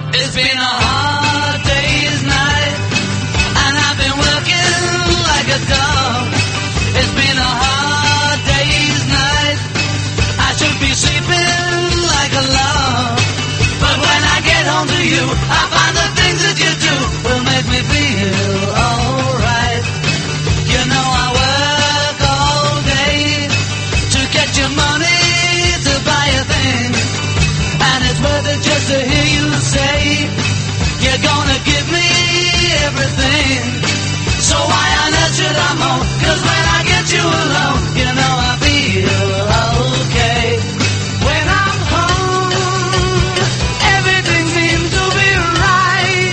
It's been a hard day's night, and I've been working like a dog. It's been a hard day's night, I should be sleeping like a log. But when I get home to you, I find the things that you do will make me feel alright. You know I work all day to get your money to buy a thing, and it's worth it just to hear you say you're gonna give me everything. So why on earth should I moan? 'Cause when I get you alone, you know I feel okay. When I'm home, everything seems to be right.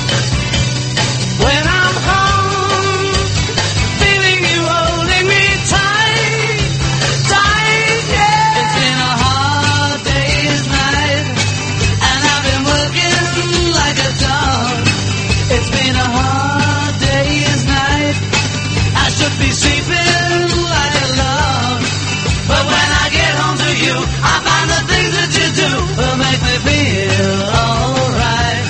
When I'm home, feeling you holding me tight, tight, yeah. It's been a hard day's night, and I've been working like a dog. It's been a hard day's night, I should be sleeping like a log. But when I get home to you, I find the things that you do will make me feel alright.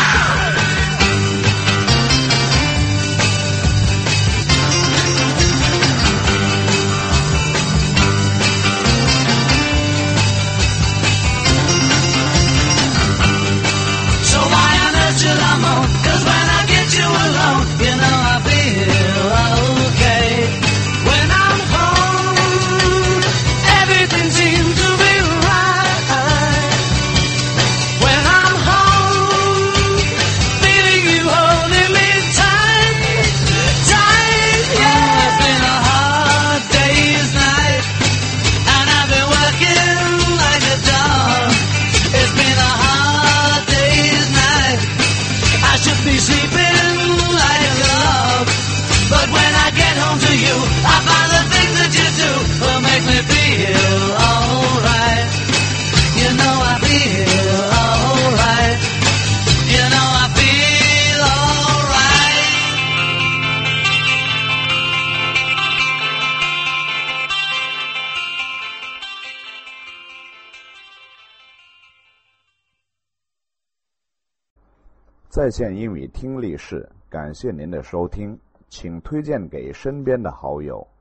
So why on earth should I moan? 'Cause when I get you alone, you know I feel okay. When I'm home, everything seems to be right. When I'm home, feeling you holding me tight, tight, yeah. It's been a hard day's night, and I've been working like a dog. It's been a hard day's night, I should be sleeping like a log. But when I get home to you, I find the things that you do will make me feel alright. You know I feel alright. You know I feel alright. 在线英语听力室，感谢您的收听，请推荐给身边的好友。